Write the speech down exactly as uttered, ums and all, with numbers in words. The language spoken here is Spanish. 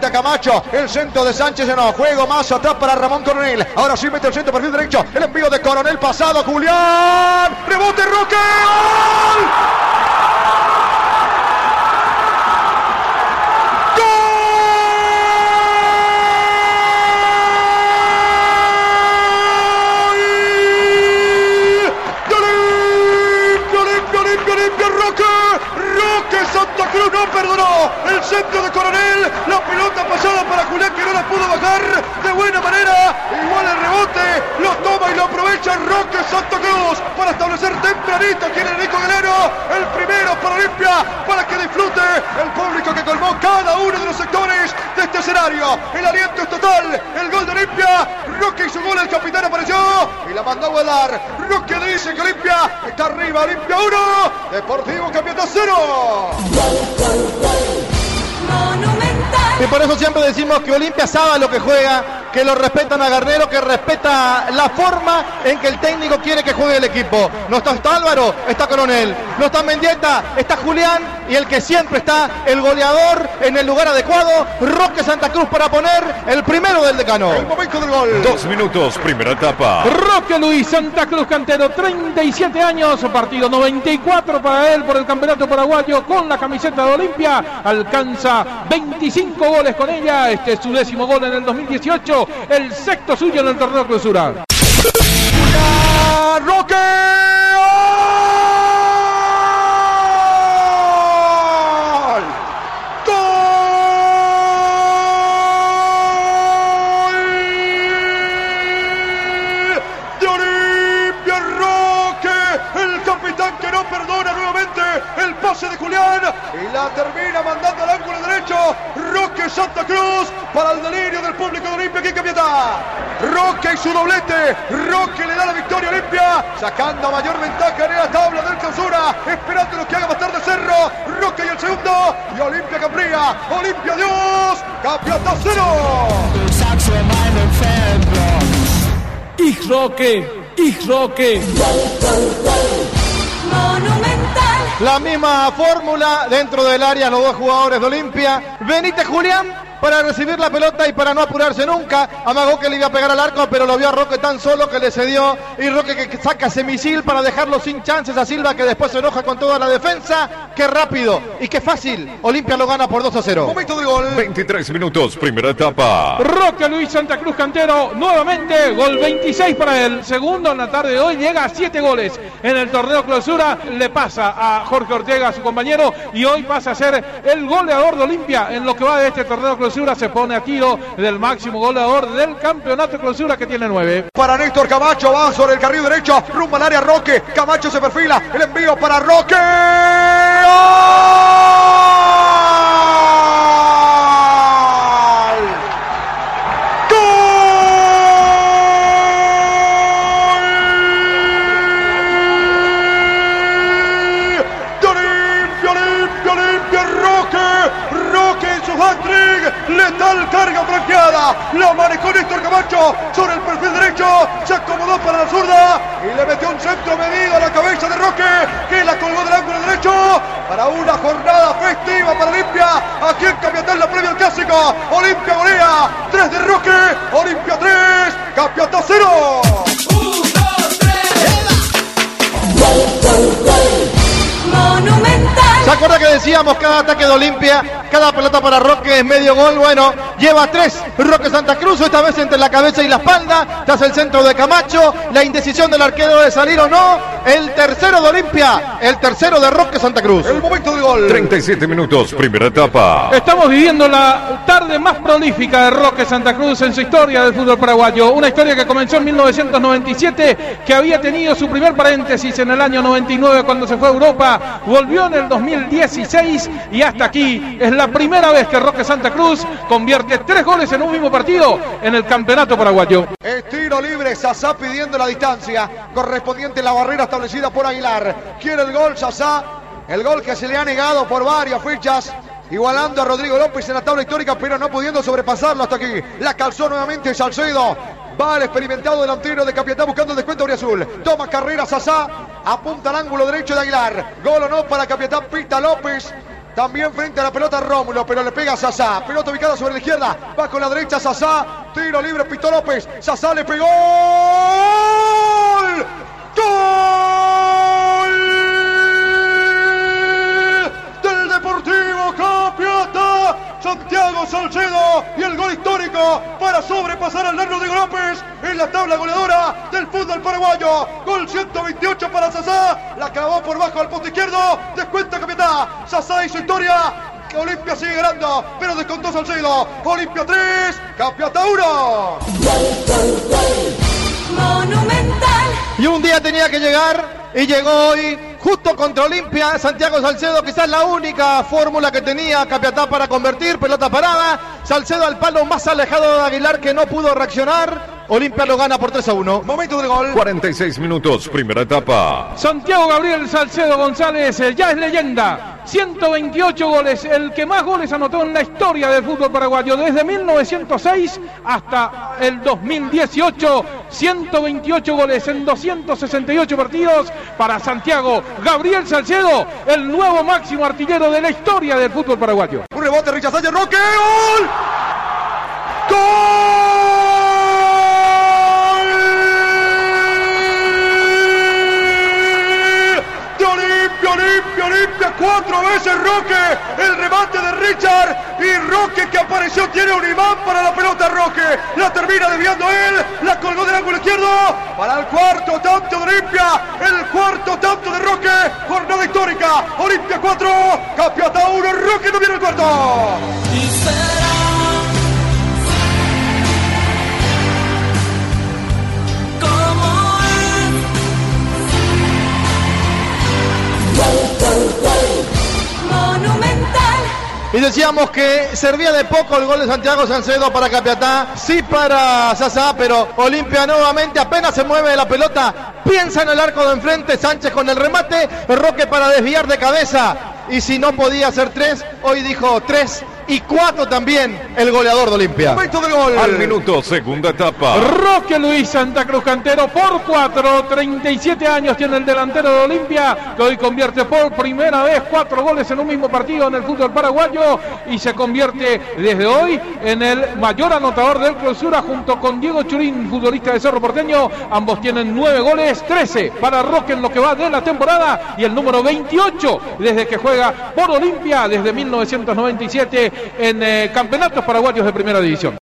Intenta Camacho. El centro de Sánchez no. Juego más atrás para Ramón Coronel. Ahora sí mete el centro perfil derecho. El envío de Coronel pasado. Julián. Rebote Roque. ¡Gol! Santa Cruz no perdonó el centro de Coronel, la pelota pasada para Julián que no la pudo bajar de buena manera, igual el rebote, lo toma y lo aprovecha Roque Santa Cruz para establecer tempranito aquí en el Nico Galeno, el primero para Olimpia, para que disfrute el público que colmó cada uno de los sectores de este escenario, el aliento es total, el gol de Olimpia, Roque y su gol, el capitán apareció y la mandó a volar, Roque dice que Olimpia está arriba, Olimpia uno, Deportivo Capiatá cero. Y por eso siempre decimos que Olimpia sabe lo que juega, que lo respetan a Garnero, que respeta la forma en que el técnico quiere que juegue el equipo. No está, está Álvaro, está Coronel. No está Mendieta, está Julián. Y el que siempre está, el goleador en el lugar adecuado, Roque Santa Cruz para poner el primero del decano. El momento del gol. Dos minutos, primera etapa. Roque Luis Santa Cruz Cantero, treinta y siete años, partido noventa y cuatro para él por el campeonato paraguayo con la camiseta de Olimpia. Alcanza veinticinco goles con ella. Este es su décimo gol en el dos mil dieciocho. El sexto suyo en el torneo clausura. Roque. Que no perdona nuevamente el pase de Julián y la termina mandando al ángulo derecho Roque Santa Cruz para el delirio del público de Olimpia aquí en Capiatá. Roque y su doblete, Roque le da la victoria a Olimpia, sacando mayor ventaja en la tabla del clausura, esperando lo que haga más tarde Cerro. Roque y el segundo y Olimpia Campría, Olimpia Dios, Capiatá cero. Ich Roque, Ich Roque. La misma fórmula dentro del área, los dos jugadores de Olimpia. Benítez Julián para recibir la pelota y para no apurarse nunca. Amagó que le iba a pegar al arco, pero lo vio a Roque tan solo que le cedió. Y Roque que saca ese misil para dejarlo sin chances a Silva, que después se enoja con toda la defensa. Qué rápido y qué fácil. Olimpia lo gana por dos a cero. Momento de gol. veintitrés minutos, primera etapa. Roque Luis Santa Cruz Cantero, nuevamente, gol veintiséis para él. Segundo en la tarde de hoy, llega a siete goles en el torneo clausura. Le pasa a Jorge Ortega, su compañero, y hoy pasa a ser el goleador de Olimpia en lo que va de este torneo clausura. Se pone a tiro del máximo goleador del campeonato clausura, que tiene nueve. Para Néstor Camacho, va sobre el carril derecho, rumbo al área Roque. Camacho se perfila, el envío para Roque. Letal carga franqueada, la manejó Néstor Camacho sobre el perfil derecho, se acomodó para la zurda y le metió un centro medido a la cabeza de Roque, que la colgó del ángulo derecho para una jornada festiva para Olimpia. Aquí en Capiatá, la previa al clásico, Olimpia golea, tres de Roque, Olimpia tres, Capiatá cero. Un, dos, tres, Monumental. ¿Se acuerda que decíamos cada ataque de Olimpia, cada pelota para Roque es medio gol? Bueno, lleva tres Roque Santa Cruz, esta vez entre la cabeza y la espalda, tras el centro de Camacho, la indecisión del arquero de salir o no, el tercero de Olimpia, el tercero de Roque Santa Cruz. El momento de gol. treinta y siete minutos, primera etapa. Estamos viviendo la tarde más prolífica de Roque Santa Cruz en su historia del fútbol paraguayo. Una historia que comenzó en mil novecientos noventa y siete, que había tenido su primer paréntesis en el año noventa y nueve cuando se fue a Europa, volvió en el dos mil dieciséis y hasta aquí es la primera vez que Roque Santa Cruz convierte tres goles en un mismo partido en el campeonato paraguayo. Es tiro libre, Sasá pidiendo la distancia correspondiente a la barrera establecida por Aguilar. Quiere el gol Sasá, el gol que se le ha negado por varias fechas, igualando a Rodrigo López en la tabla histórica, pero no pudiendo sobrepasarlo hasta aquí. La calzó nuevamente Salcedo. Va el experimentado delantero de Capiatá buscando el descuento Auriazul. Toma carrera Sasá, apunta al ángulo derecho de Aguilar. Gol o no para Capiatá, pita López. También frente a la pelota Rómulo, pero le pega a Sasá. Pelota ubicada sobre la izquierda. Va con la derecha Sasá. Tiro libre Pito López. Sasá le pegó. ¡Gol! ¡Gol! Del Deportivo Capiatá. Santiago Salcedo. Y el gol histórico para sobrepasar al Rodrigo López en la tabla goleadora del fútbol paraguayo. Gol ciento veintiocho para Sasá. La clavó por bajo al poste izquierdo. Descuenta Capiatá. Sasá hizo historia. Olimpia sigue ganando, pero descontó Salcedo. Olimpia tres, Capiatá uno. Monumental. Y un día tenía que llegar y llegó hoy justo contra Olimpia. Santiago Salcedo, quizás la única fórmula que tenía Capiatá para convertir, pelota parada. Salcedo al palo más alejado de Aguilar, que no pudo reaccionar. Olimpia lo gana por tres a uno. Momento del gol. cuarenta y seis minutos, primera etapa. Santiago Gabriel Salcedo González eh, ya es leyenda. ciento veintiocho goles, el que más goles anotó en la historia del fútbol paraguayo desde mil novecientos seis hasta el dos mil dieciocho. ciento veintiocho goles en doscientos sesenta y ocho partidos para Santiago Gabriel Salcedo, el nuevo máximo artillero de la historia del fútbol paraguayo. Un rebote, Richard Sánchez, Roque. ¡Gol! ¡Gol! Olimpia, Olimpia, cuatro veces Roque, el remate de Richard y Roque que apareció, tiene un imán para la pelota Roque, la termina desviando él, la colgó del ángulo izquierdo, para el cuarto tanto de Olimpia, el cuarto tanto de Roque, jornada histórica, Olimpia cuatro, Capiatá uno, Roque no viene el cuarto. Y será como Monumental. Y decíamos que servía de poco el gol de Santiago Salcedo para Capiatá, sí para Sasá, pero Olimpia nuevamente apenas se mueve la pelota, piensa en el arco de enfrente, Sánchez con el remate, Roque para desviar de cabeza, y si no podía hacer tres, hoy dijo tres y cuatro también el goleador de Olimpia. Momento del gol. Al minuto, segunda etapa. Roque Luis Santa Cruz Cantero por cuatro, treinta y siete años tiene el delantero de Olimpia, que hoy convierte por primera vez cuatro goles en un mismo partido en el fútbol paraguayo y se convierte desde hoy en el mayor anotador del Clausura junto con Diego Churín, futbolista de Cerro Porteño. Ambos tienen nueve goles, trece para Roque en lo que va de la temporada y el número veintiocho desde que juega por Olimpia desde mil novecientos noventa y siete en eh, campeonatos paraguayos de primera división.